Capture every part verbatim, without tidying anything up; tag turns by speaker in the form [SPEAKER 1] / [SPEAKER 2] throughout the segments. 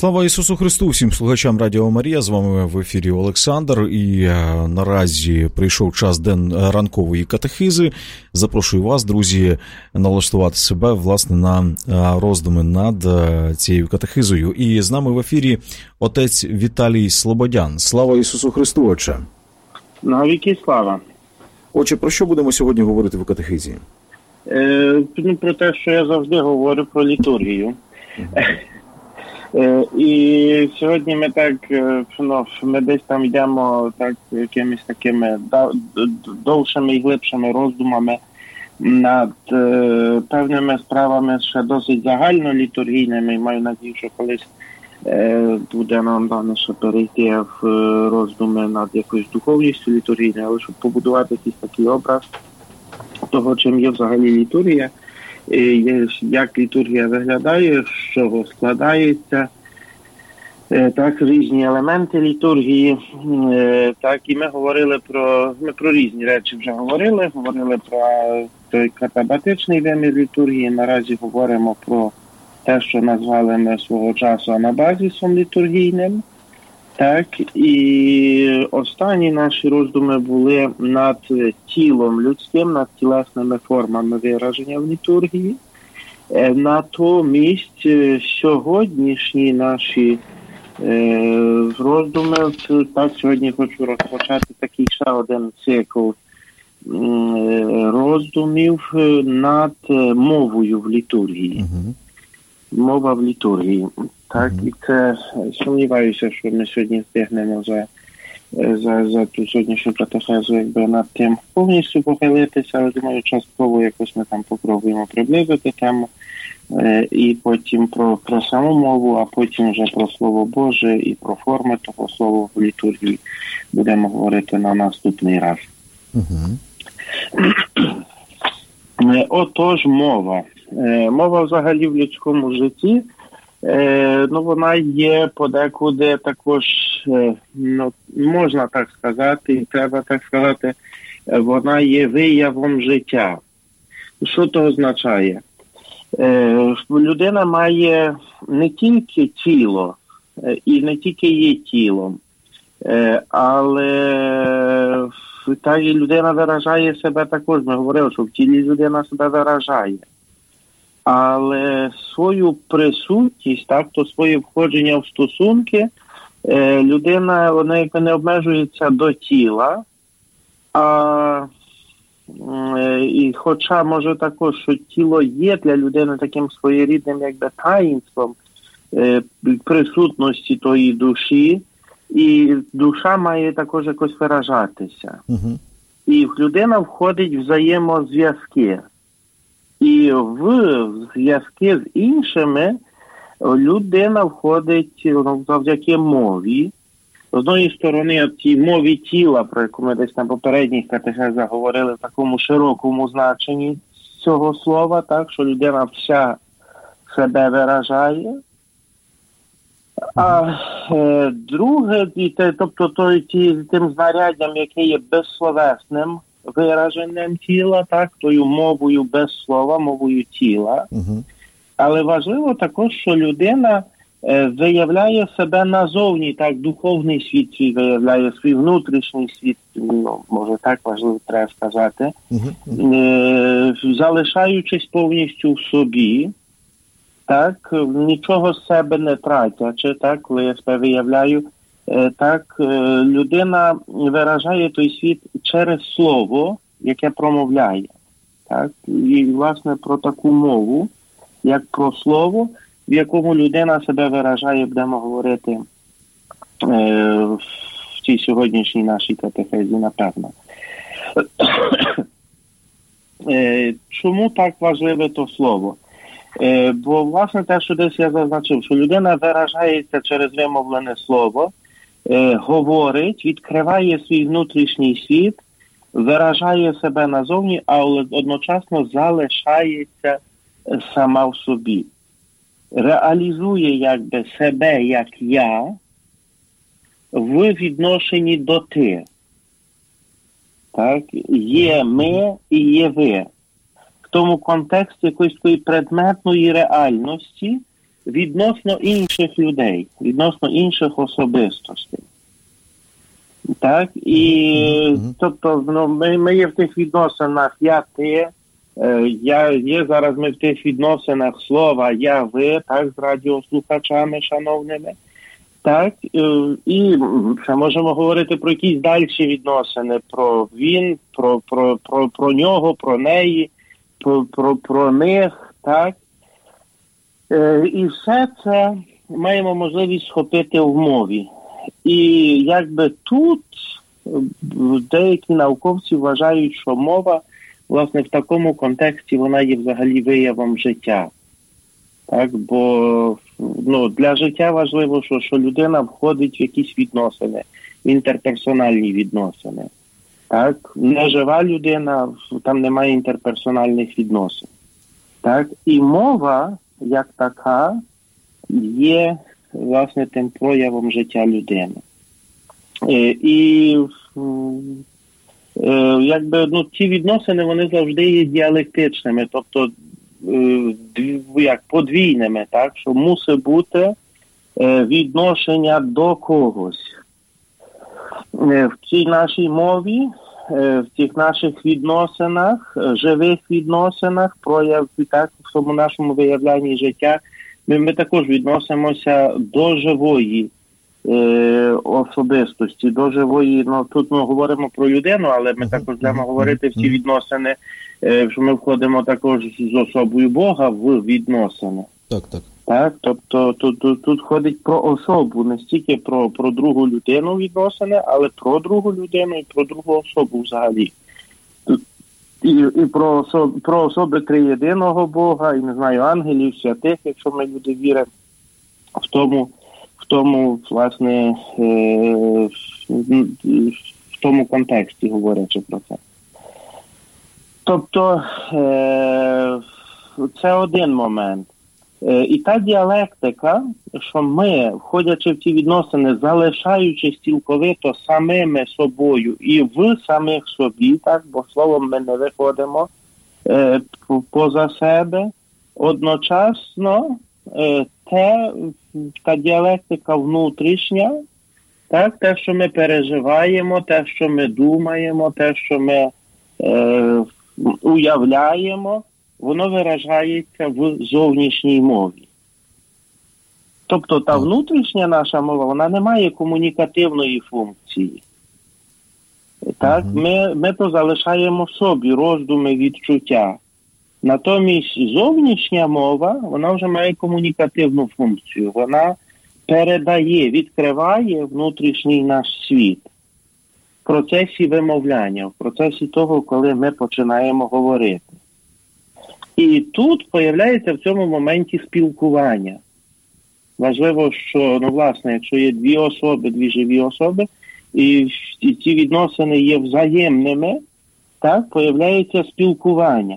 [SPEAKER 1] Слава Ісусу Христу! Всім слухачам Радіо Марія, з вами в ефірі Олександр, і а, наразі прийшов час день ранкової катехизи. Запрошую вас, друзі, налаштувати себе, власне, на а, роздуми над а, цією катехизою. І з нами в ефірі отець Віталій Слободян. Слава Ісусу Христу, отче!
[SPEAKER 2] Навіки слава!
[SPEAKER 1] Отче, про що будемо сьогодні говорити в катехизі?
[SPEAKER 2] Е, ну, про те, що я завжди говорю про літургію. Е, і сьогодні ми так, ну, ми десь там йдемо так якимись такими довшими і глибшими роздумами над е, певними справами ще досить загально літургійними. І маю надію, що колись е, буде нам дано ще перейти в роздуми над якоюсь духовністю літургійною, але щоб побудувати якийсь такий образ того, чим є взагалі літургія, як літургія виглядає, з чого складається, так, різні елементи літургії. Так, і ми говорили про, ми про різні речі вже говорили, говорили про той катабатичний вимір літургії, наразі говоримо про те, що назвали ми свого часу анабазисом літургійним. Так, і останні наші роздуми були над тілом людським, над тілесними формами вираження в літургії. Натомість сьогоднішні наші е, роздуми, так, сьогодні хочу розпочати такий ще один цикл е, роздумів над мовою в літургії. Uh-huh. Мова в літургії. Так, і це, сумніваюся, що ми сьогодні встигнемо за, за, за ту сьогоднішню катехезу, якби над тим повністю похилитися, але, думаю, частково якось ми там попробуємо приблизити тему, е, і потім про, про саму мову, а потім вже про Слово Боже і про форми того слова в літургії будемо говорити на наступний раз. Uh-huh. Отож, мова. Е, мова взагалі в людському житті, Е, ну, вона є подекуди також, е, ну, можна так сказати, і треба так сказати, вона є виявом життя. Що це означає? Е, людина має не тільки тіло, е, і не тільки є тілом, е, але та і людина виражає себе також. Ми говорили, що в тілі людина себе виражає. Але свою присутність, так, то своє входження в стосунки, е, людина, вона якби не обмежується до тіла, а е, і хоча може також, що тіло є для людини таким своєрідним якби таїнством е, присутності тої душі, і душа має також якось виражатися. Угу. І людина входить в взаємозв'язки. І в зв'язки з іншими людина входить, ну, завдяки мові. З одної сторони, в тій мові тіла, про яку ми десь на попередніх катехезах говорили в такому широкому значенні цього слова, так, що людина вся себе виражає. А е, друге, тобто то, ті, тим знаряддям, яке є безсловесним вираженням тіла, так, тою мовою без слова, мовою тіла. Uh-huh. Але важливо також, що людина е, виявляє себе назовні, так, духовний світ свій виявляє, свій внутрішній світ, ну, може так важливо треба сказати, uh-huh. е, залишаючись повністю в собі, так, нічого з себе не тратячи, так, коли я себе виявляю, так, людина виражає той світ через слово, яке промовляє. Так? І, власне, про таку мову, як про слово, в якому людина себе виражає, будемо говорити е, в цій сьогоднішній нашій катехезі, напевно. е, чому так важливе то слово? Е, бо, власне, те, що десь я зазначив, що людина виражається через вимовлене слово, Е, говорить, відкриває свій внутрішній світ, виражає себе назовні, але одночасно залишається сама в собі. Реалізує якби себе як я в відношенні до ти. Так? Є ми і є ви. В тому контексті якоїсь такої предметної реальності, відносно інших людей, відносно інших особистостей. Так? І, mm-hmm. тобто, ну, ми, ми є в тих відносинах я, ти, е, я, є зараз ми в тих відносинах слова я, ви, так, з радіослухачами шановними. Так, і ще можемо говорити про якісь дальші відносини, про він, про, про, про, про нього, про неї, про, про, про них, так. І все це маємо можливість схопити в мові. І якби тут деякі науковці вважають, що мова, власне, в такому контексті вона є взагалі виявом життя. Так, бо ну, для життя важливо, що, що людина входить в якісь відносини, в інтерперсональні відносини. Так, нежива людина, там немає інтерперсональних відносин. Так, і мова, як така, є, власне, тим проявом життя людини. І, і якби, ну, ці відносини, вони завжди є діалектичними, тобто як подвійними, так, що мусить бути відношення до когось. В цій нашій мові, в цих наших відносинах, живих відносинах, прояв, так, в тому нашому виявлянні життя, ми, ми також відносимося до живої е, особистості, до живої, ну, тут ми говоримо про людину, але ми також будемо говорити в ці відносини, е, що ми входимо також з особою Бога в відносини.
[SPEAKER 1] Так, так.
[SPEAKER 2] Так, тобто тут, тут, тут ходить про особу, не стільки про, про другу людину відносини, але про другу людину і про другу особу взагалі. Тут, і і про, особ, про особи триєдиного Бога, і, не знаю, ангелів, святих, якщо ми люди віримо в тому, в тому, власне, е, в тому контексті, говорячи про це. Тобто, е, це один момент. І та діалектика, що ми, входячи в ці відносини, залишаючись цілковито самими собою і в самих собі, так, бо словом ми не виходимо е, поза себе, одночасно е, те, та діалектика внутрішня, так, те, що ми переживаємо, те, що ми думаємо, те, що ми е, уявляємо, воно виражається в зовнішній мові. Тобто та внутрішня наша мова, вона не має комунікативної функції. Так? Uh-huh. Ми, ми то залишаємо собі роздуми, відчуття. Натомість зовнішня мова, вона вже має комунікативну функцію. Вона передає, відкриває внутрішній наш світ. В процесі вимовляння, в процесі того, коли ми починаємо говорити. І тут появляється в цьому моменті спілкування. Важливо, що, ну, власне, якщо є дві особи, дві живі особи, і, і ці відносини є взаємними, так, появляється спілкування.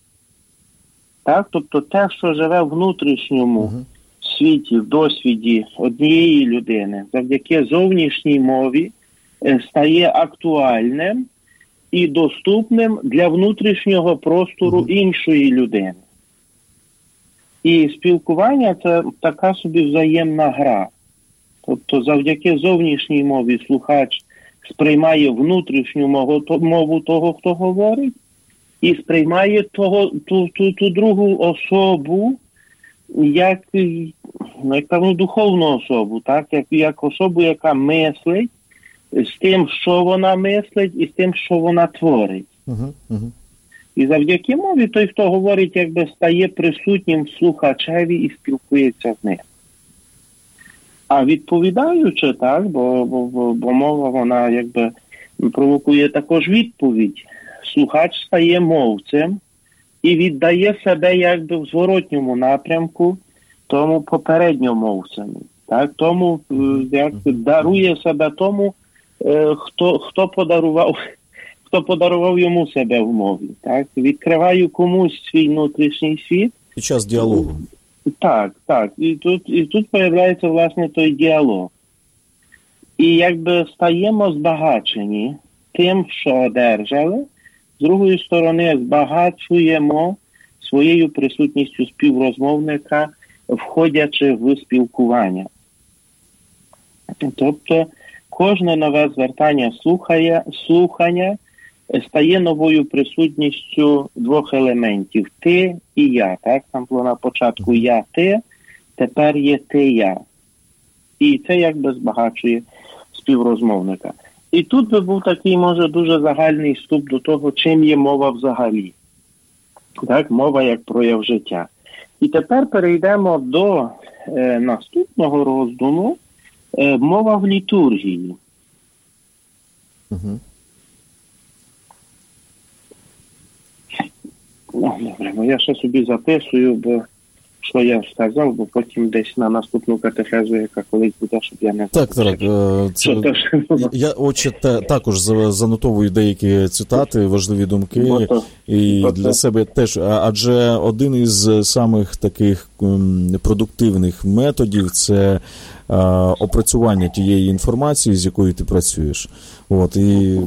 [SPEAKER 2] Так, тобто те, що живе в внутрішньому uh-huh. світі, в досвіді однієї людини, завдяки зовнішній мові, стає актуальним і доступним для внутрішнього простору mm-hmm. іншої людини. І спілкування – це така собі взаємна гра. Тобто завдяки зовнішній мові слухач сприймає внутрішню мову того, хто говорить, і сприймає того, ту, ту, ту другу особу як, як певну духовну особу, так? Як, як особу, яка мислить, з тим, що вона мислить, і з тим, що вона творить. Uh-huh, uh-huh. І завдяки мові той, хто говорить, якби стає присутнім слухачеві і спілкується з ним. А відповідаючи, так, бо, бо, бо мова, вона якби провокує також відповідь. Слухач стає мовцем і віддає себе якби в зворотньому напрямку тому попередньому мовцему. Так, тому як дарує себе тому, Хто, хто подарував, хто подарував йому себе в мові, так? Відкриваю комусь свій внутрішній світ. Під
[SPEAKER 1] час діалогу.
[SPEAKER 2] Так, так. І тут, і тут появляється, власне, той діалог. І якби стаємо збагачені тим, що одержали, з другої сторони збагачуємо своєю присутністю співрозмовника входячи в спілкування. Тобто, кожне нове звертання слухає, слухання стає новою присутністю двох елементів – ти і я. Так? Там було на початку я, ти, тепер є ти, я. І це якби збагачує співрозмовника. І тут би був такий, може, дуже загальний вступ до того, чим є мова взагалі. Так? Мова як прояв життя. І тепер перейдемо до е, наступного роздуму е, мова в літургії.
[SPEAKER 1] Угу.
[SPEAKER 2] Ну, добре, бо я ще собі записую, бо що я сказав, бо потім десь на наступну катехезу, яка колись буде, щоб я не
[SPEAKER 1] так, так. Це, я отче також занотовую деякі цитати, важливі думки, бо і бо для це. себе теж, адже один із самих таких продуктивних методів – це опрацювання тієї інформації, з якою ти працюєш. От, і,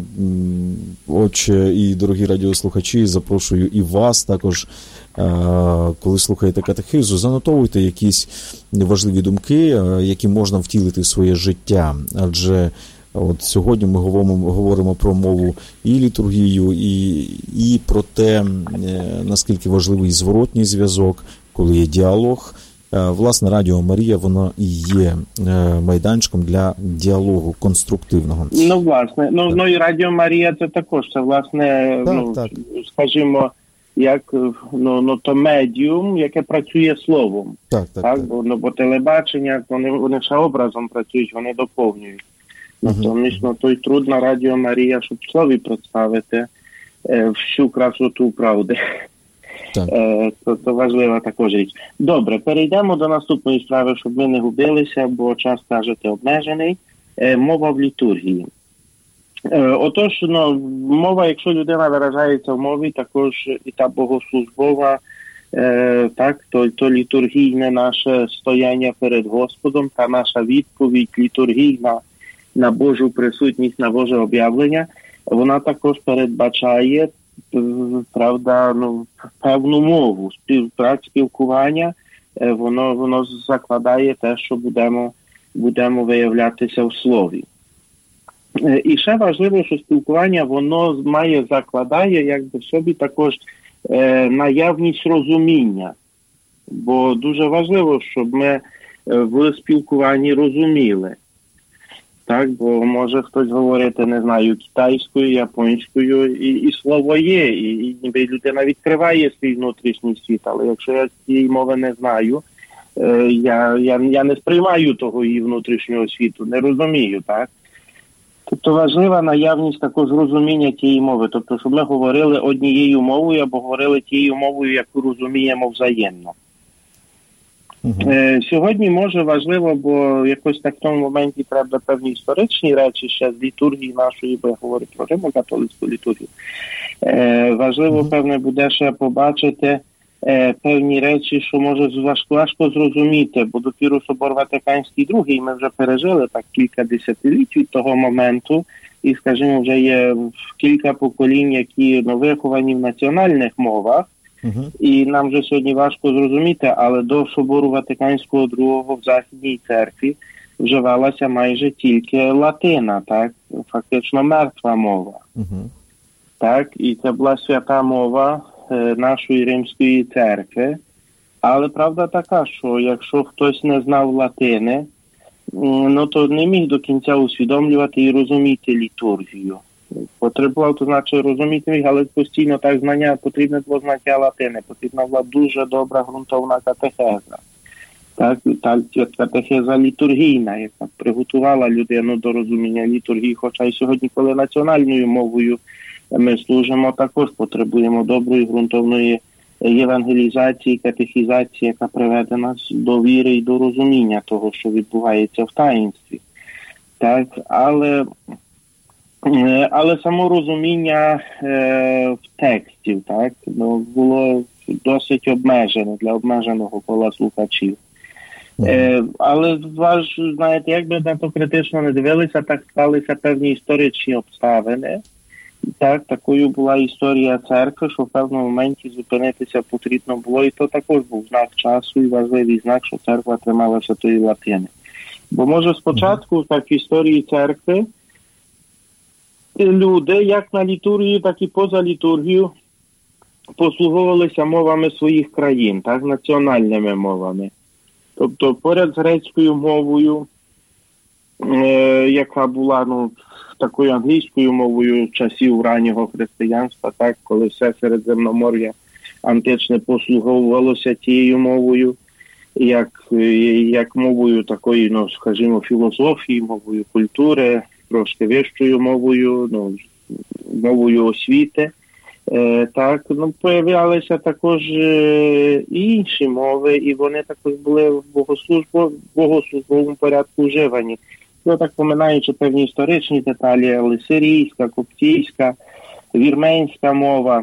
[SPEAKER 1] отче, і дорогі радіослухачі, запрошую і вас також, коли слухаєте катехизу, занотовуйте якісь важливі думки, які можна втілити в своє життя. Адже от сьогодні ми говоримо, говоримо про мову і літургію, і, і про те, наскільки важливий зворотній зв'язок, коли є діалог. Власне, Радіо Марія, воно і є майданчиком для діалогу конструктивного.
[SPEAKER 2] Ну, власне, ну, ну і Радіо Марія це також, це, власне, так, ну, так. скажімо, як, ну, ну, то медіум, яке працює словом. Так, так, так. так? Бо, ну, бо телебачення, вони, вони ще образом працюють, вони доповнюють. Uh-huh. Тому, той труд на Радіо Марія, щоб в слові представити е, всю красоту правди. Е, то, то важлива також річ. Добре, перейдемо до наступної справи, щоб ми не губилися, бо час, кажете, обмежений. Е, мова в літургії. Е, отож, ну, мова, якщо людина виражається в мові, також і та богослужбова, е, так, то, то літургійне наше стояння перед Господом, та наша відповідь літургійна на Божу присутність, на Боже об'явлення, вона також передбачає, правда, ну, певну мову, спів, так, спілкування, воно, воно закладає те, що будемо, будемо виявлятися в слові. І ще важливо, що спілкування, воно має, закладає, якби в собі також е, наявність розуміння. Бо дуже важливо, щоб ми в спілкуванні розуміли. Так, бо може хтось говорити, не знаю, китайською, японською, і, і слово є, і, і ніби людина відкриває свій внутрішній світ, але якщо я цієї мови не знаю, е, я, я, я не сприймаю того її внутрішнього світу, не розумію, так? Тобто важлива наявність також розуміння тієї мови, тобто, щоб ми говорили однією мовою або говорили тією мовою, яку розуміємо взаємно. Uh-huh. Е, сьогодні, може, важливо, бо якось так в тому моменті треба певні історичні речі ще з літургії нашої, бо я говорю про римо-католицьку літургію. Е, важливо, uh-huh. певне, буде ще побачити е, певні речі, що може важко, важко зрозуміти, бо допіру Собор Ватиканський другий ми вже пережили так кілька десятиліть від того моменту, і, скажімо, вже є кілька поколінь, які ну, виховані в національних мовах. Uh-huh. І нам вже сьогодні важко зрозуміти, але до Собору Ватиканського другого в Західній церкві вживалася майже тільки латина, так? Фактично мертва мова. Uh-huh. Так? І це була свята мова е, нашої Римської церкви. Але правда така, що якщо хтось не знав латини, ну то не міг до кінця усвідомлювати і розуміти літургію. Потребував, то значить розуміти, але постійно так знання, потрібне було знаття латини, потрібна була дуже добра ґрунтовна катехеза. Так, та катехеза літургійна, яка приготувала людину до розуміння літургії, хоча й сьогодні, коли національною мовою ми служимо, також потребуємо доброї ґрунтовної євангелізації, катехізації, яка приведе нас до віри і до розуміння того, що відбувається в таїнстві. Так, але... Але само розуміння е, в текстів, так, ну, було досить обмежене для обмеженого кола слухачів. Е, але, ваш, знаєте, як би на то критично не дивилися, так сталися певні історичні обставини, Так, такою була історія церкви, що в певному моменті зупинитися потрібно було, і то також був знак часу і важливий знак, що церква трималася тої латини. Бо, може, спочатку, так, в історії церкви, люди, як на літургію, так і поза літургію, послуговувалися мовами своїх країн, так, національними мовами. Тобто, поряд з грецькою мовою, е, яка була, ну, такою англійською мовою часів раннього християнства, так, коли все Середземномор'я античне послуговувалося тією мовою, як, як мовою такої, ну, скажімо, філософії, мовою культури, трошки вищою мовою, ну, мовою освіти. Е, так, ну, появлялися також е, і інші мови, і вони також були в богослужбо, богослужбовому порядку вживані. Ну, так, поминаючи певні історичні деталі, але сирійська, коптійська, вірменська мова.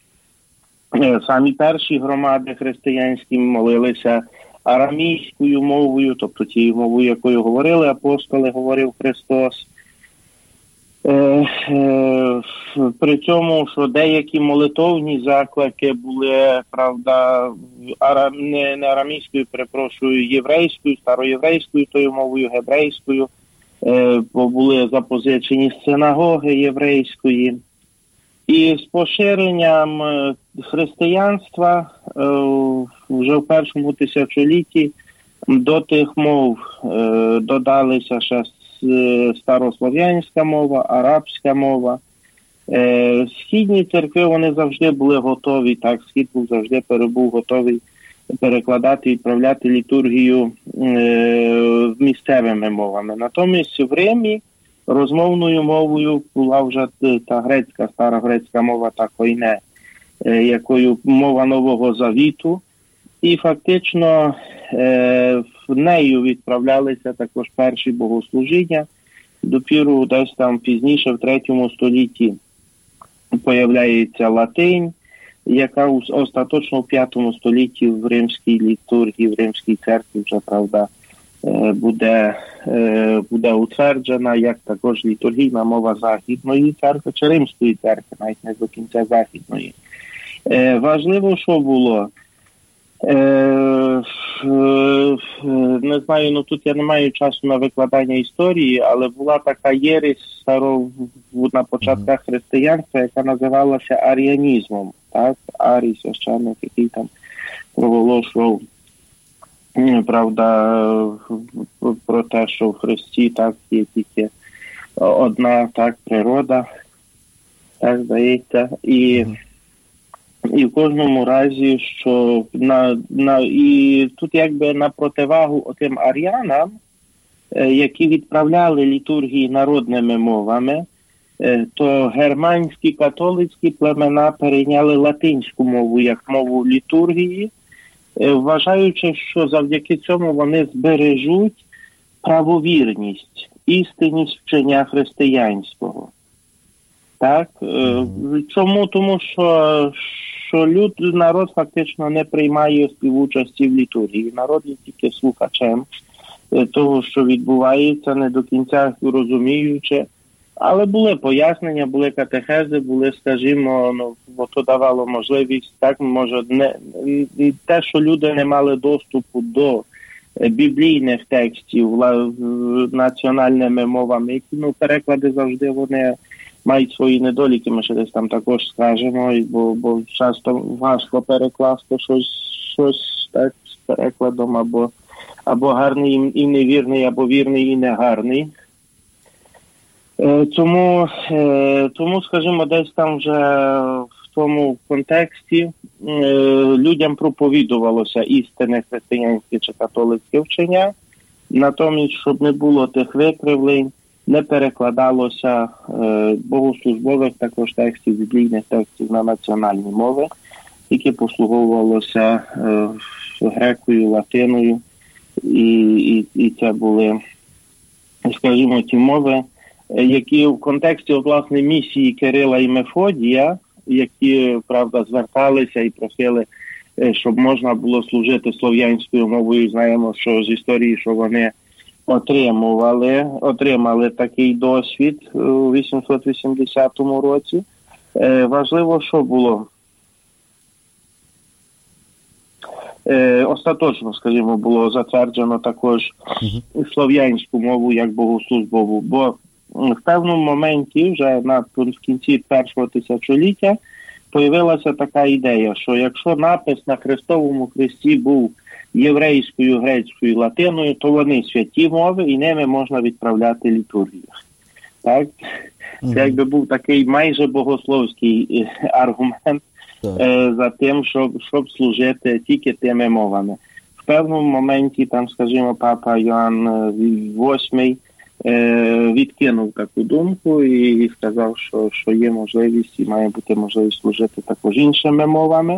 [SPEAKER 2] Е, самі перші громади християнські молилися арамійською мовою, тобто тією мовою, якою говорили апостоли, говорив Христос. Е, е, при цьому, що деякі молитовні заклики були, правда, арам, не, не арамійською, перепрошую, єврейською, староєврейською, тою мовою, гебрейською, е, бо були запозичені з синагоги єврейської. І з поширенням християнства е, вже в першому тисячолітті до тих мов е, додалися ще старослов'янська мова, арабська мова. Е, східні церкви, вони завжди були готові, так, схід був завжди перебув готовий перекладати і відправляти літургію е, місцевими мовами. Натомість в Римі розмовною мовою була вже та грецька, старогрецька мова, та койне, е, якою мова Нового Завіту. І фактично е, в нею відправлялися також перші богослужіння. Допіру десь там пізніше, в третьому столітті, появляється латинь, яка остаточно в п'ятому столітті в римській літургії, в римській церкві вже, правда, е, буде, е, буде утверджена, як також літургійна мова Західної церкви, чи Римської церкви, навіть не до кінця Західної. Е, важливо, що було. Е, не знаю, ну тут я не маю часу на викладання історії, але була така єресь старо, на початках християнства, яка називалася аріанізмом. Так? Арій, священник, який там проголошував, правда, про те, що в Христі так є тільки одна так природа, так здається, і І в кожному разі, що на, на, і тут якби на противагу отим аріанам, е, які відправляли літургії народними мовами, е, то германські католицькі племена перейняли латинську мову як мову літургії, е, вважаючи, що завдяки цьому вони збережуть правовірність, істинність вчення християнського. Так? Е, чому? Тому що що люд, народ фактично не приймає співучасті в літургії. Народ є тільки слухачем того, що відбувається, не до кінця розуміючи. Але були пояснення, були катехези, були, скажімо, ну, бо то давало можливість, так, може, не, те, що люди не мали доступу до біблійних текстів національними мовами, які, ну, переклади завжди вони мають свої недоліки, ми ще десь там також скажемо, бо, бо часто важко перекласти щось, щось так, з перекладом, або, або гарний і невірний, або вірний і негарний. Е, тому, е, тому, скажімо, десь там вже в тому контексті е, людям проповідувалося істинне християнське чи католицьке вчення, натомість, щоб не було тих викривлень, не перекладалося е, богослужбових також текстів, біблійних текстів на національні мови, які послуговувалося е, грекою, латиною, і, і, і це були, скажімо, ті мови, які в контексті, от, власне, місії Кирила і Мефодія, які, правда, зверталися і просили, щоб можна було служити слов'янською мовою. Знаємо, що з історії, що вони отримували, отримали такий досвід у вісімсот вісімдесятому році. Е, важливо, що було? Е, остаточно, скажімо, було затверджено також uh-huh. слов'янську мову як богослужбову, бо в певному моменті, вже на, в кінці першого тисячоліття, появилася така ідея, що якщо напис на хрестовому хресті був єврейською, грецькою, латиною, то вони святі мови і ними можна відправляти літургію. Так? Mm-hmm. Це якби був такий майже богословський аргумент е, за тим, щоб, щоб служити тільки тими мовами. В певному моменті, там, скажімо, папа Йоанн восьмий е, відкинув таку думку і сказав, що, що є можливість і має бути можливість служити також іншими мовами.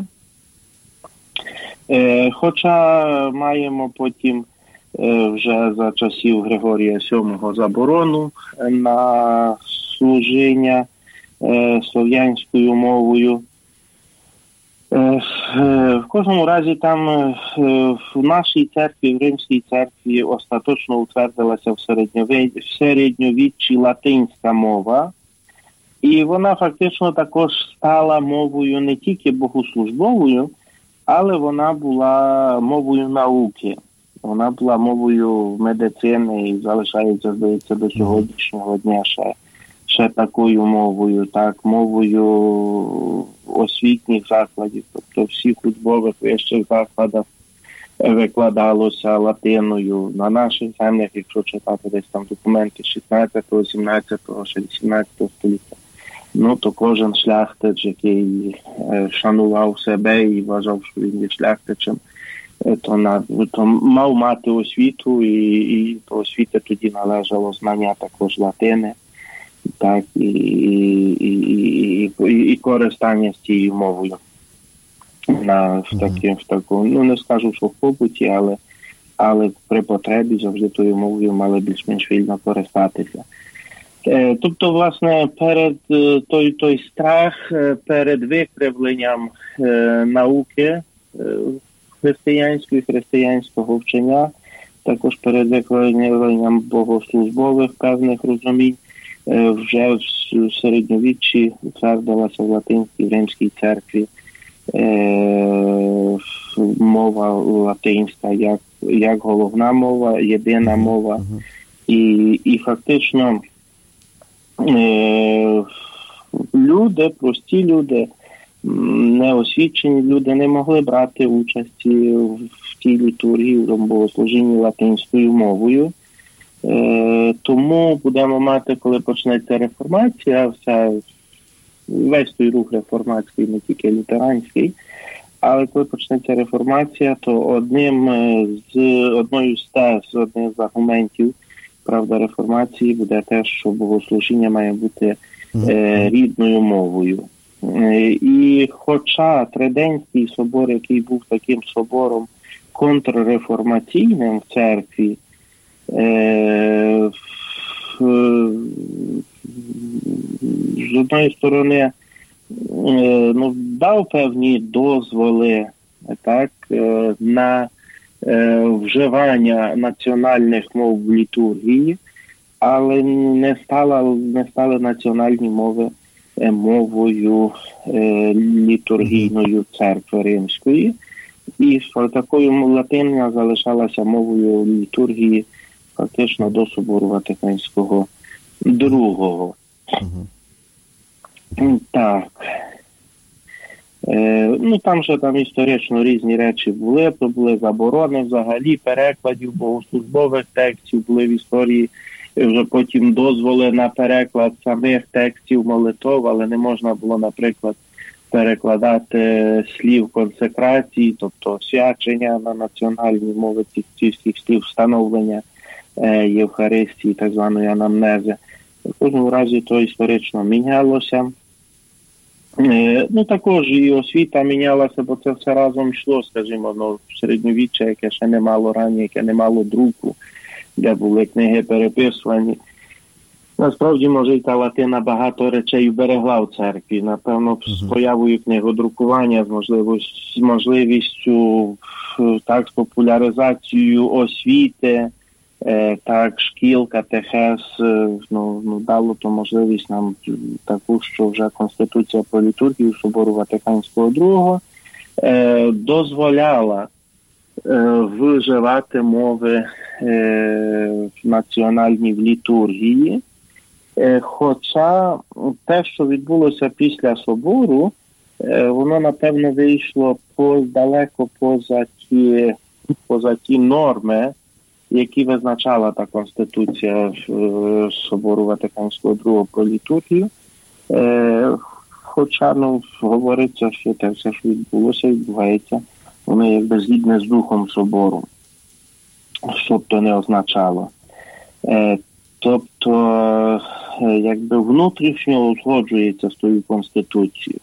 [SPEAKER 2] Е, хоча маємо потім е, вже за часів Григорія сьомого заборону на служіння е, слов'янською мовою. Е, е, в кожному разі там е, в нашій церкві, в Римській церкві остаточно утвердилася в, середньові... в середньовіччі латинська мова. І вона фактично також стала мовою не тільки богослужбовою, але вона була мовою науки. Вона була мовою медицини і залишається, здається, до сьогоднішнього дня ще, ще такою мовою, так, мовою освітніх закладів. Тобто в всіх учбових вищих закладах викладалося латиною. На наших землях, якщо читати десь там документи шістнадцятого, сімнадцятого, ще вісімнадцятого століття, ну, то кожен шляхтич, який е, шанував себе і вважав, що він є шляхтичем, е, то, на, то мав мати освіту, і, і до освіти тоді належало знання також латини, так, і, і, і, і, і користання з цією мовою. На, в, такі, в такому, ну, не скажу, що в побуті, але, але при потребі завжди тою мовою мали більш-менш вільно користатися. Тобто, власне, перед той, той страх, перед викривленням е, науки е, християнської, християнського вчення, також перед викривленням богослужбових певних розумінь, е, вже в, в середньовіччі утвердилася в Латинській Римській церкві е, мова латинська як, як головна мова, єдина мова. І, і фактично люди, прості люди, неосвічені люди не могли брати участі в тій літургії, в богослужінні латинською мовою. Тому будемо мати, коли почнеться реформація, вся, весь той рух реформатський, не тільки лютеранський, але коли почнеться реформація, то одним з, одною з тез, одним з аргументів, правда, реформації буде те, що богослужіння має бути е, рідною мовою. Е, і хоча Триденський собор, який був таким собором контрреформаційним в церкві, е, в, з одної сторони е, ну, дав певні дозволи, так, е, на вживання національних мов в літургії, але не стали, не стали національні мови мовою е, літургійною церкви Римської. І такою латинна залишалася мовою літургії фактично до Собору Ватиканського другого. Uh-huh. Так. Е, ну, там ще там історично різні речі були, то були заборони взагалі перекладів богослужбових текстів, були в історії вже потім дозволи на переклад самих текстів молитов, але не можна було, наприклад, перекладати слів консекрації, тобто освячення на національній мови цих слів, встановлення е, Євхаристії, так званої анамнези. В кожному разі то історично мінялося. Ну, також і освіта мінялася, бо це все разом йшло, скажімо, ну, в середньовіччя, яке ще не мало рані, яке не мало друку, де були книги переписувані. Насправді, може, і та латина багато речей берегла в церкві. Напевно, з появою книгодрукування, з можливістю, з можливістю так, з популяризацією освіти, Так, шкіл, катехез, ну, ну, дало то можливість нам таку, що вже Конституція про літургію Собору Ватиканського другого е, дозволяла е, вживати мови е, національні в літургії. Е, хоча те, що відбулося після Собору, е, воно, напевно, вийшло по, далеко поза ті, поза ті норми, які визначала та Конституція Собору Ватиканського другого про літургію. Е, хоча, ну, говориться, що те все, що відбулося, відбувається, воно якби згідне з духом Собору, що б то не означало. Е, тобто, е, якби внутрішньо узгоджується з тою Конституцією.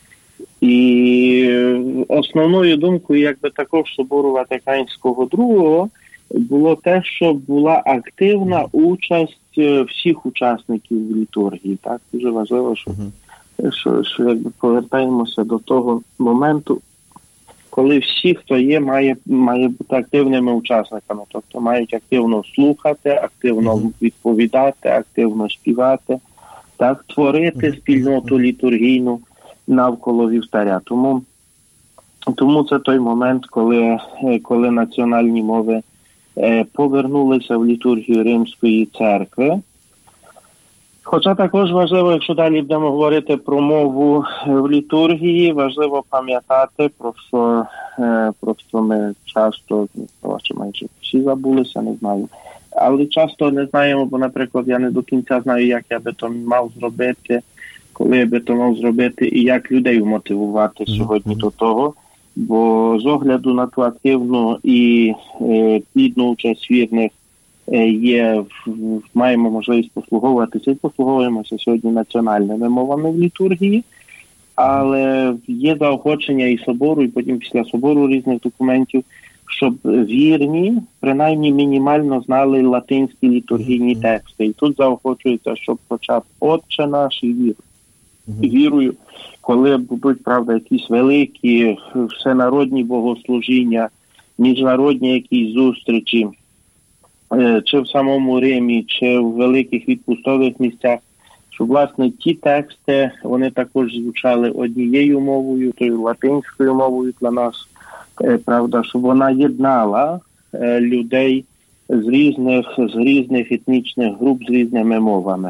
[SPEAKER 2] І основною думкою, якби також Собору Ватиканського другого, було те, що була активна участь всіх учасників в літургії. Так, дуже важливо, що, uh-huh. що, що якби повертаємося до того моменту, коли всі, хто є, має, має бути активними учасниками. Тобто мають активно слухати, активно uh-huh. відповідати, активно співати, так, творити uh-huh. спільноту літургійну навколо вівтаря. Тому, тому це той момент, коли, коли національні мови повернулися в літургію Римської церкви. Хоча також важливо, якщо далі будемо говорити про мову в літургії, важливо пам'ятати, про що, про що ми часто, чи майже всі забулися, не знаю. Але часто не знаємо, бо, наприклад, я не до кінця знаю, як я би то мав зробити, коли я би то мав зробити і як людей мотивувати сьогодні mm-hmm. до того. Бо з огляду на ту активну і е, плідну участь вірних е, є, в, маємо можливість послуговуватися і послуговуємося сьогодні національними мовами в літургії, але є заохочення і Собору, і потім після Собору різних документів, щоб вірні, принаймні мінімально знали латинські літургійні тексти. І тут заохочується, щоб хоча б «Отче наш» і віру. І вірую, коли будуть, правда, якісь великі всенародні богослужіння, міжнародні якісь зустрічі, чи в самому Римі, чи в великих відпустових місцях, щоб, власне, ті тексти, вони також звучали однією мовою, тою латинською мовою для нас, правда, щоб вона єднала людей з різних, з різних етнічних груп, з різними мовами.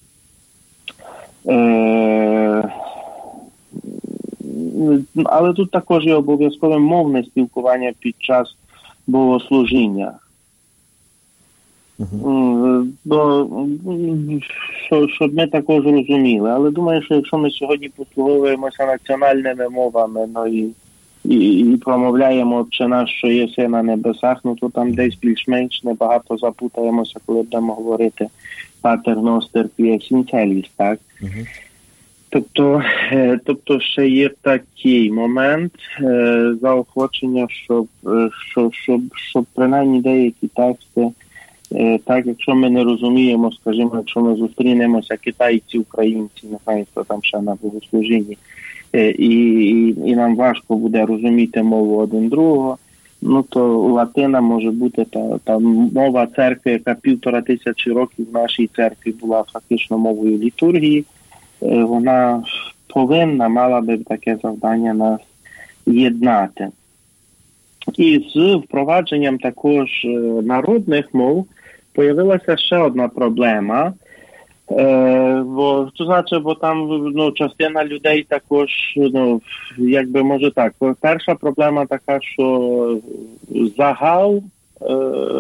[SPEAKER 2] Е, але тут також є обов'язкове мовне спілкування під час богослужіння. Uh-huh. До, що, щоб ми також розуміли. Але думаю, що якщо ми сьогодні послуговуємося національними мовами, ну, і, і, і промовляємо «Отче наш, що єси на небесах», ну, то там десь більш-менш небагато запутаємося, коли будемо говорити «Патер ностер пі есенціаліс», так? Uh-huh. Тобто, е, тобто ще є такий момент е, заохочення, щоб, щоб, щоб, щоб принаймні деякі тексти, е, так, якщо ми не розуміємо, скажімо, якщо ми зустрінемося китайці, українці, не знаю, хто там ще на богослужінні, е, і, і, і нам важко буде розуміти мову один другого, ну то латина може бути та, та мова церкви, яка півтора тисячі років в нашій церкві була фактично мовою літургії. Вона повинна, мала би таке завдання нас єднати. І з впровадженням також народних мов появилася ще одна проблема. Е, бо, то значить, бо там, ну, частина людей також, ну, якби, може так, перша проблема така, що загал, е,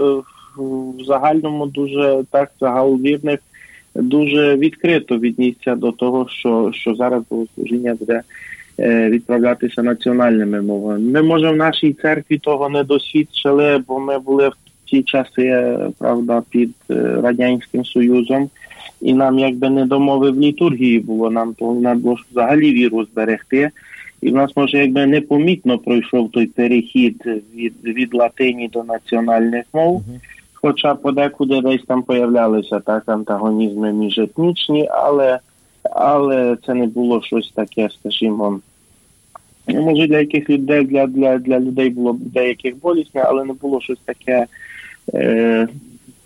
[SPEAKER 2] в загальному дуже, так, загал вірних дуже відкрито віднісся до того, що, що зараз богослужіння буде е, відправлятися національними мовами. Ми, може, в нашій церкві того не досвідчили, бо ми були в ті часи, правда, під е, Радянським Союзом, і нам якби не до мови в літургії було, нам треба було взагалі віру зберегти. І в нас, може, якби непомітно пройшов той перехід від, від латині до національних мов, uh-huh. Хоча подекуди десь там появлялися так антагонізми міжетнічні, але, але це не було щось таке, скажімо, може для яких людей, для, для, для людей було деяких болісне, але не було щось таке, е,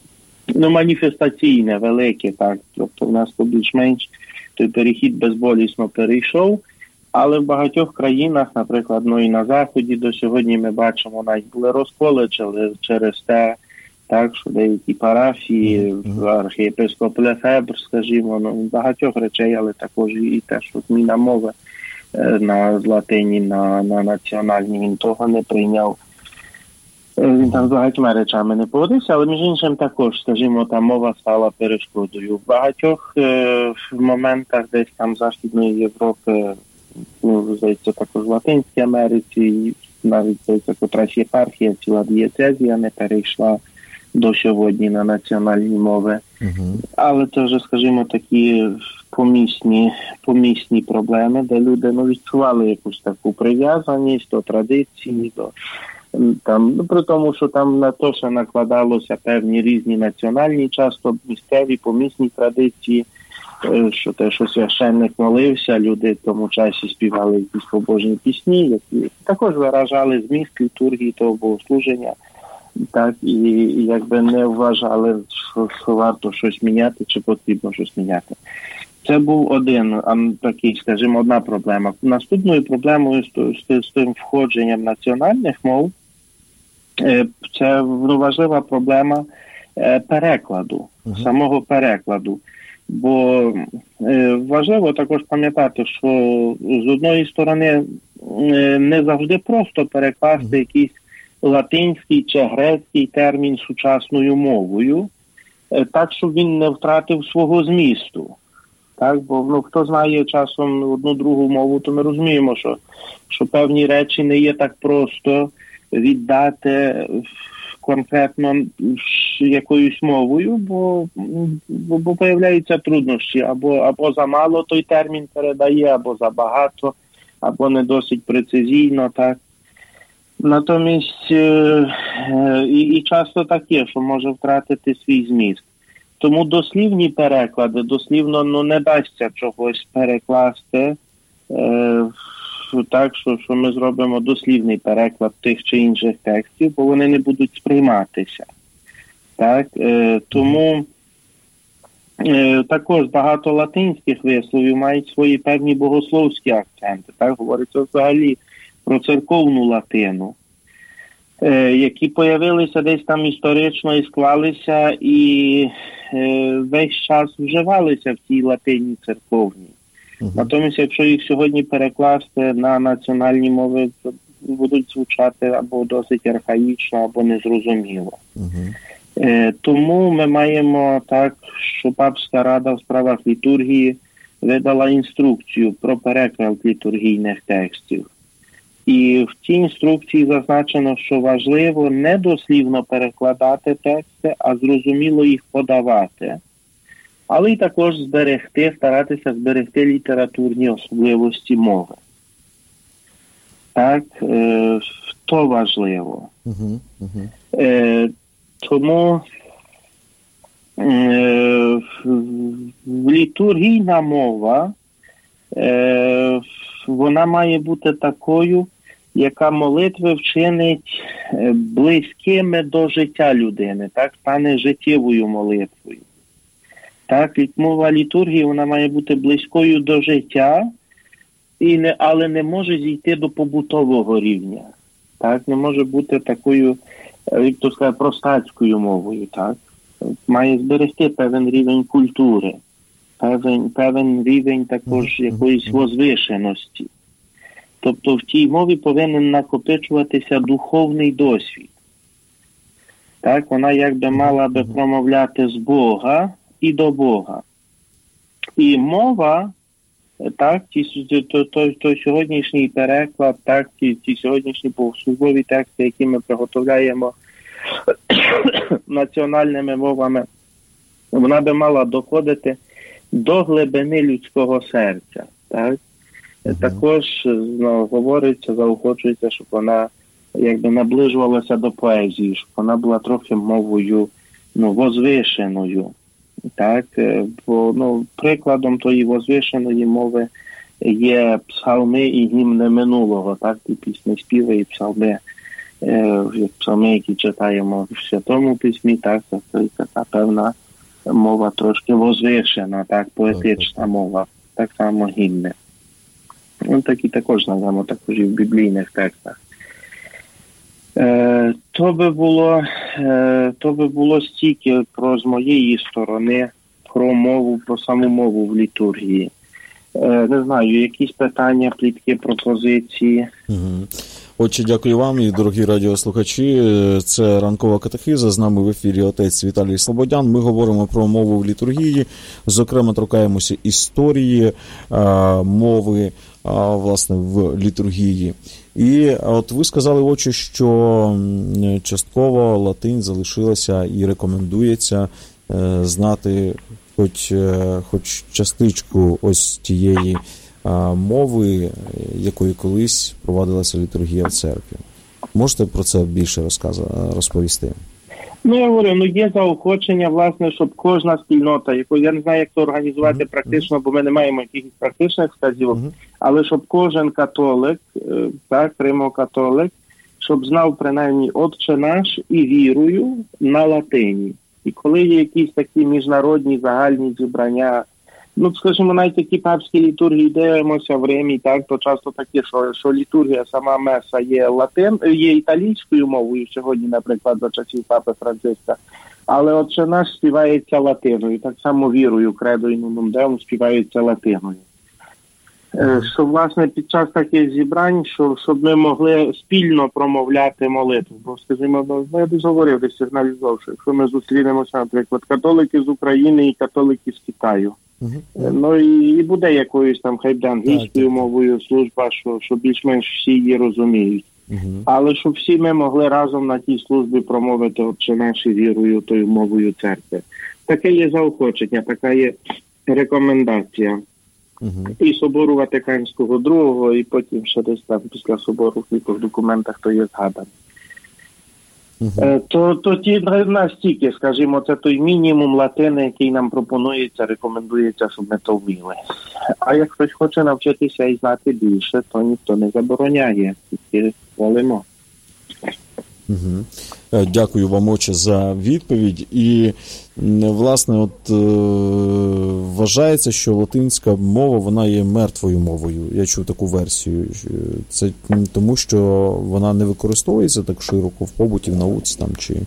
[SPEAKER 2] ну, маніфестаційне, велике, так. Тобто в нас більш-менш той перехід безболісно перейшов, але в багатьох країнах, наприклад, ну і на Заході до сьогодні ми бачимо, навіть були розколи через те, так, що деякі парафії, архієпископ Лефебр, скажімо, ну, багатьох речей, але також і те, що зміна мови на з латині на, на національній, він того не прийняв. Він там з багатьма речами не погодився, але між іншим також, скажімо, та мова стала перешкодою. В багатьох е, в моментах десь там Західної Європи, ну, здається, також в Латинській Америці, навіть, здається, котрась єпархія, ціла дієцезія не перейшла до сьогодні на національні мови. Uh-huh. Але це вже, скажімо, такі помісні, помісні проблеми, де люди, ну, відчували якусь таку прив'язаність до традиції, до там, ну, при тому, що там на то ще накладалося певні різні національні, часто місцеві, помісні традиції, що те, що священник молився, люди в тому часі співали якісь побожні пісні, які також виражали зміст літургії того богослуження, так, і, і якби не вважали, що, що варто щось міняти, чи потрібно щось міняти. Це був один, такий, скажімо, одна проблема. Наступною проблемою з, з, з тим входженням національних мов, це, ну, важлива проблема перекладу, uh-huh. самого перекладу. Бо е, важливо також пам'ятати, що з одної сторони е, не завжди просто перекласти якийсь латинський чи грецький термін сучасною мовою, е, так, щоб він не втратив свого змісту. Так, бо, ну, хто знає часом одну другу мову, то ми розуміємо, що, що певні речі не є так просто віддати конкретно якоюсь мовою, бо, бо, бо появляються труднощі. Або, або замало той термін передає, або забагато, або не досить прецизійно, так. Натомість е, і, і часто так є, що може втратити свій зміст. Тому дослівні переклади, дослівно, ну, не дасться чогось перекласти, е, так, що, що ми зробимо дослівний переклад тих чи інших текстів, бо вони не будуть сприйматися. Так, е, тому е, також багато латинських висловів мають свої певні богословські акценти. Так, говориться взагалі про церковну латину, е, які появилися десь там історично і склалися, і е, весь час вживалися в тій латині церковній. Uh-huh. Натомість, якщо їх сьогодні перекласти на національні мови, то будуть звучати або досить архаїчно, або незрозуміло. Uh-huh. Е, тому ми маємо так, що Папська Рада в справах літургії видала інструкцію про переклад літургійних текстів. І в цій інструкції зазначено, що важливо не дослівно перекладати тексти, а зрозуміло їх подавати. Але й також зберегти, старатися зберегти літературні особливості мови. Так, е, то важливо. Uh-huh, uh-huh. Е, тому е, літургійна мова, е, вона має бути такою, яка молитви вчинить близькими до життя людини, так, стане життєвою молитвою. Так, мова літургії, вона має бути близькою до життя, і не, але не може зійти до побутового рівня. Так, не може бути такою, як то сказати, простацькою мовою. Так, має зберегти певен рівень культури, певен, певен рівень також якоїсь возвишеності. Тобто в тій мові повинен накопичуватися духовний досвід. Так, вона якби мала би промовляти з Бога і до Бога. І мова, так, ті, то, то, то сьогоднішній переклад, так, ті, ті сьогоднішні богослужбові тексти, які ми приготовляємо національними мовами, вона би мала доходити до глибини людського серця. Так? Uh-huh. Також, ну, говориться, заохочується, щоб вона якби наближувалася до поезії, щоб вона була трохи мовою, ну, возвишеною. Так, бо, ну, прикладом тої возвишеної мови є псалми і гімни минулого, так, ті пісні співи і псалми як псалми, які читаємо в Святому Письмі, так, це така певна мова трошки возвишена, так, поетична мова, так само гімни. Ну, такі також назвемо, також і в біблійних текстах. Е, то би було, е, то би було стільки про з моєї сторони, про мову, про саму мову в літургії. Е, не знаю, якісь питання, плітки, пропозиції?
[SPEAKER 1] Угу. Отже, дякую вам і дорогі радіослухачі. Це ранкова катехиза. З нами в ефірі отець Віталій Слободян. Ми говоримо про мову в літургії. Зокрема, торкаємося історії а, мови, а, власне, в літургії. І от ви сказали, отче, що частково латинь залишилася і рекомендується е, знати хоч, е, хоч частичку ось тієї мови, якою колись провадилася літургія в церкві. Можете про це більше розповісти?
[SPEAKER 2] Ну, я говорю, ну є заохочення, власне, щоб кожна спільнота, яку я не знаю, як це організувати mm-hmm. практично, бо ми не маємо якихось практичних вказівок, mm-hmm. але щоб кожен католик, так, римокатолик, щоб знав принаймні Отче наш і вірою на латині. І коли є якісь такі міжнародні загальні зібрання, ну, скажімо, навіть такі папські літургії дивимося в Римі, так, то часто таке, що, що літургія, сама меса є латин, є італійською мовою сьогодні, наприклад, за часів папи Франциска, але Отче наш співається латиною, так само вірою, кредо і нунум деум співається латиною. Що, власне, під час таких зібрань, що, щоб ми могли спільно промовляти молитву. Бо, скажімо, я десь говорив, десь сигналізував, що якщо ми зустрінемося, наприклад, католики з України і католики з Китаю, Uh-huh. ну і, і буде якоюсь там, хай буде англійською мовою служба, що, що більш-менш всі її розуміють. Uh-huh. Але щоб всі ми могли разом на тій службі промовити Отче наш вірою, тою мовою церкви. Таке є заохочення, така є рекомендація. Uh-huh. І Собору Ватиканського другого, і потім ще десь там після Собору в кількох документах то є згадано. Uh-huh. То, то ті настільки, скажімо, це той мінімум латини, який нам пропонується, рекомендується, щоб ми то вміли. А як хтось хоче навчитися і знати більше, то ніхто не забороняє, тільки волимо.
[SPEAKER 1] Угу. Дякую вам, отче, за відповідь. І, власне, от е, вважається, що латинська мова, вона є мертвою мовою. Я чув таку версію. Це тому, що вона не використовується так широко в побуті, в науці там, чи...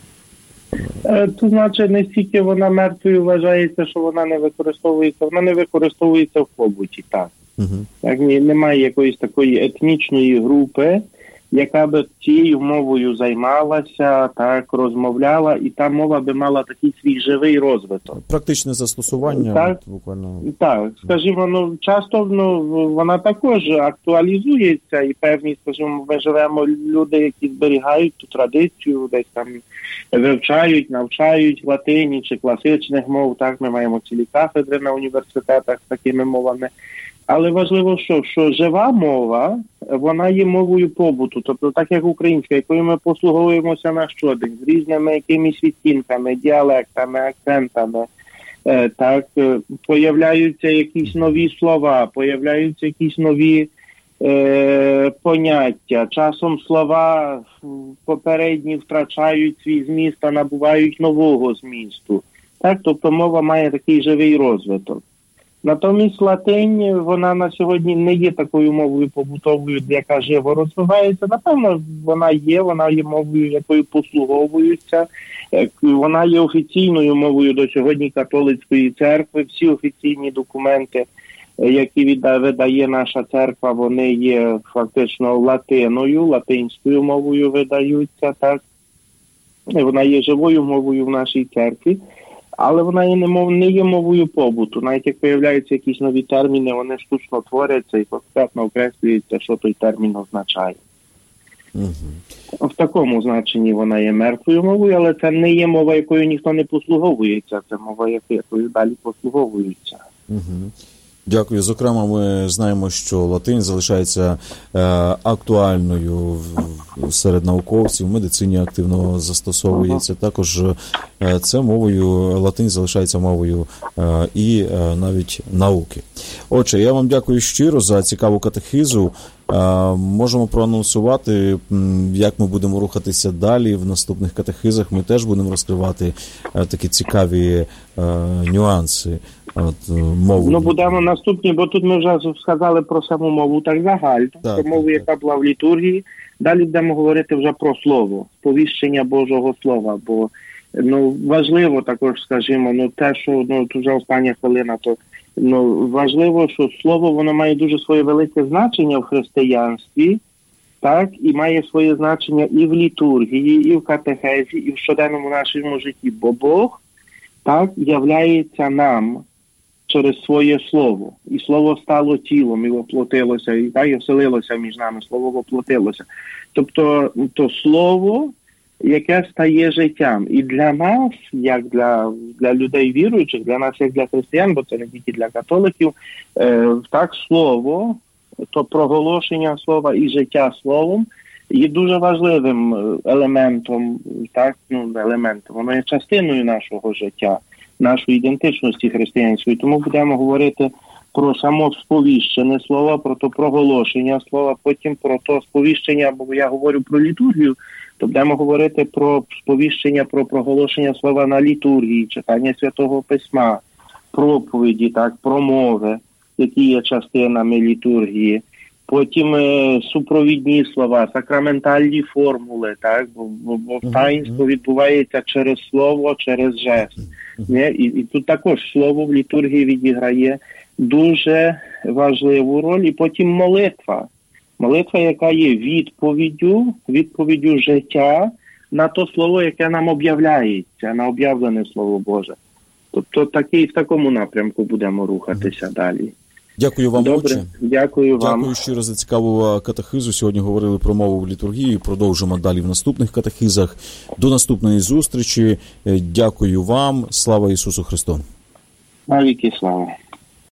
[SPEAKER 2] То, значить, не стільки вона мертвою вважається, що вона не використовується. Вона не використовується в побуті, так. Угу. Так, немає якоїсь такої етнічної групи, яка би цією мовою займалася, так, розмовляла, і та мова би мала такий свій живий розвиток.
[SPEAKER 1] Практичне застосування. Так, буквально.
[SPEAKER 2] Так, скажімо, ну, часто ну, вона також актуалізується, і певні, скажімо, ми живемо люди, які зберігають ту традицію, десь там вивчають, навчають латині чи класичних мов, так, ми маємо цілі кафедри на університетах з такими мовами. Але важливо, що, що жива мова, вона є мовою побуту, тобто так як українська, якою ми послуговуємося на щодень, з різними якимись відтінками, діалектами, акцентами, е, так, е, появляються якісь нові слова, появляються якісь нові е, поняття. Часом слова попередні втрачають свій зміст, а набувають нового змісту. Так, тобто мова має такий живий розвиток. Натомість латинь, вона на сьогодні не є такою мовою побутовою, яка живо розвивається. Напевно, вона є, вона є мовою, якою послуговуються. Вона є офіційною мовою до сьогодні католицької церкви. Всі офіційні документи, які видає наша церква, вони є фактично латиною, латинською мовою видаються, так. Вона є живою мовою в нашій церкві. Але вона є не, мов, не є мовою побуту. Навіть як появляються якісь нові терміни, вони штучно творяться і конкретно окреслюється, що той термін означає. Угу. В такому значенні вона є мертвою мовою, але це не є мова, якою ніхто не послуговується. Це мова, якою далі послуговуються.
[SPEAKER 1] Угу. Дякую. Зокрема, ми знаємо, що латинь залишається е, актуальною в, серед науковців, в медицині активно застосовується. Ага. Також е, це мовою, латинь залишається мовою е, і е, навіть науки. Отже, я вам дякую щиро за цікаву катехизу. Можемо проанонсувати, як ми будемо рухатися далі в наступних катехизах. Ми теж будемо розкривати такі цікаві нюанси от, мови.
[SPEAKER 2] Ну, будемо наступні, бо тут ми вже сказали про саму мову так загально,
[SPEAKER 1] так,
[SPEAKER 2] про мову,
[SPEAKER 1] так,
[SPEAKER 2] яка була в літургії. Далі будемо говорити вже про слово, сповіщення Божого Слова, бо ну, важливо також, скажімо, ну, те, що ну, тут вже остання хвилина, то ну, важливо, що слово, воно має дуже своє велике значення в християнстві, так, і має своє значення і в літургії, і в катехезі, і в щоденному нашому житті, бо Бог, так, являється нам через своє слово. І слово стало тілом, і воплотилося, і, так, і оселилося між нами, слово воплотилося. Тобто, то слово, яке стає життям. І для нас, як для, для людей віруючих, для нас, як для християн, бо це не тільки для католиків, е, так, слово, то проголошення слова і життя словом є дуже важливим елементом, так, ну, елементом, воно є частиною нашого життя, нашої ідентичності християнської. Тому будемо говорити про само сповіщене слово, про то проголошення слова, потім про то сповіщення, бо я говорю про літургію, то будемо говорити про сповіщення, про проголошення слова на літургії, читання Святого Письма, проповіді, так, промови, які є частинами літургії. Потім е, супровідні слова, сакраментальні формули, так, бо, бо, бо таїнство відбувається через слово, через жест. Не? І, і тут також слово в літургії відіграє дуже важливу роль. І потім молитва. Молитва, яка є відповіддю, відповіддю життя на то слово, яке нам об'являється, на об'явлене Слово Боже. Тобто такі, в такому напрямку будемо рухатися далі.
[SPEAKER 1] Дякую вам,
[SPEAKER 2] Добре,
[SPEAKER 1] отче.
[SPEAKER 2] Дякую вам.
[SPEAKER 1] Дякую щиро за цікаву катехизу. Сьогодні говорили про мову в літургії. Продовжимо далі в наступних катехизах. До наступної зустрічі. Дякую вам. Слава Ісусу Христу.
[SPEAKER 2] Навіки слава.